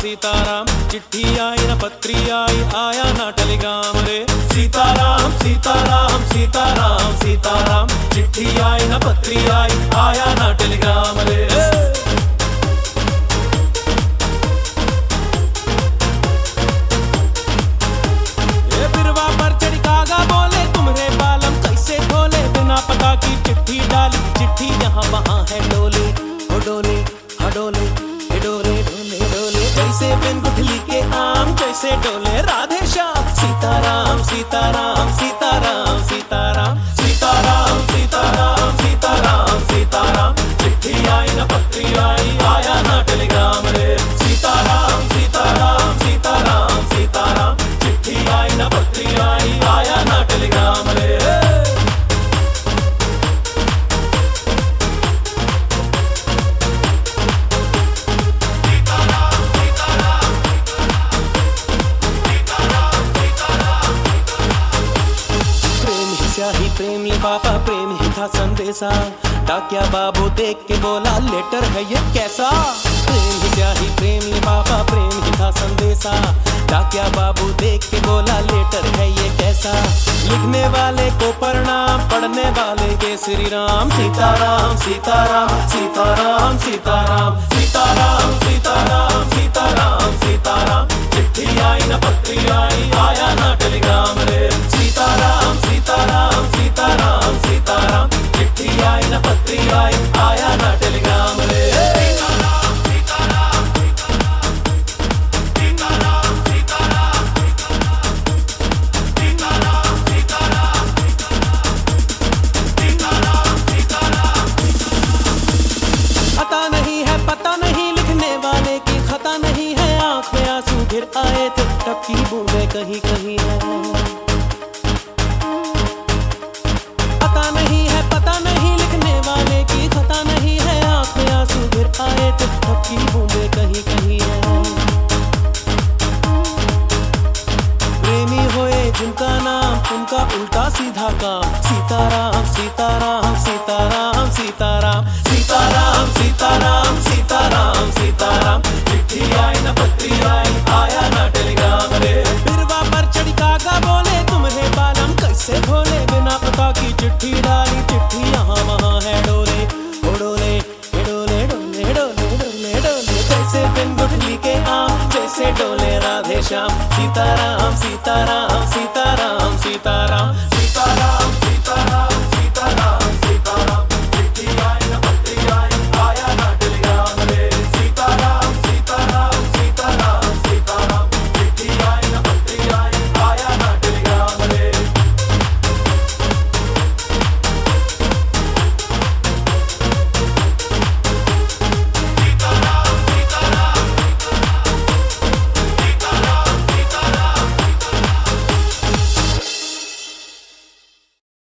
सीताराम, चिट्ठी आई न पत्री आई, आया ना टेलीग्राम रे। सीताराम सीताराम सीताराम सीताराम, चिट्ठी आई न पत्री आई, आया ना टेलीग्राम रे। बिरवा पर चढ़ कागा बोले, तुम्हारे बालम कैसे खोले, बिना पता की चिट्ठी डाली, चिट्ठी यहाँ वहाँ है डोले, ओ डोले, हाँ डोले, डोले डोले डोले, जैसे बिन गुठली के आम, जैसे डोले राधे श्याम। सीताराम सीताराम सीताराम सीताराम सीताराम सीताराम सीताराम सीताराम, चिट्ठी आई न पत्री आई, आया ना टेलीग्राम रे। सीताराम सीताराम सीताराम सीताराम, चिट्ठी आई न पत्री आई, आया ना टेलीग्राम रे। प्रेम लिफाफा, प्रेम ही था संदेशा, डाकिया बाबू देख के बोला लेटर है ये कैसा। प्रेम ही स्याही, प्रेम लिफाफा, प्रेम ही था संदेशा, डाकिया बाबू देख के बोला लेटर है ये कैसा। लिखने वाले को प्रणाम, पढ़ने वाले के श्री राम। सीताराम सीताराम सीताराम सीताराम सीताराम सीताराम सीताराम सीताराम, चिट्ठी आई न पत्री आई, आया ना टेलीग्राम रे। सीताराम सीताराम सीताराम सीताराम, चिट्ठी आई न पत्री आई, आया ना टेलीग्राम रे। पता नहीं है, पता नहीं लिखने वाले की खता नहीं है, आंख में आंसू गिर आए थे, तब की बूंदें कहीं कहीं है। पता नहीं है, पता नहीं लिखने वाले की खता नहीं है, आंख में आंसू गिर आए थे, तब की बूंदें कहीं कहीं है। प्रेमी होए जिनका नाम, उनका उल्टा सीधा काम। सीताराम सीताराम सीताराम सीताराम सीताराम सीताराम सीताराम सीताराम, चिट्ठी आई न पत्री आई, आया ना टेलीग्राम रे। बिरवा पर चढ़ी कागा बोले, तुम्हारे बालम कैसे खोले, बिना पता की चिट्ठी डाली, चिट्ठी यहाँ वहाँ है डोले, ओ डोले डोले डोले डोले डोले डोले, जैसे बिन गुठली के आम, जैसे डोले राधे श्याम। सीताराम सीताराम सीताराम सीताराम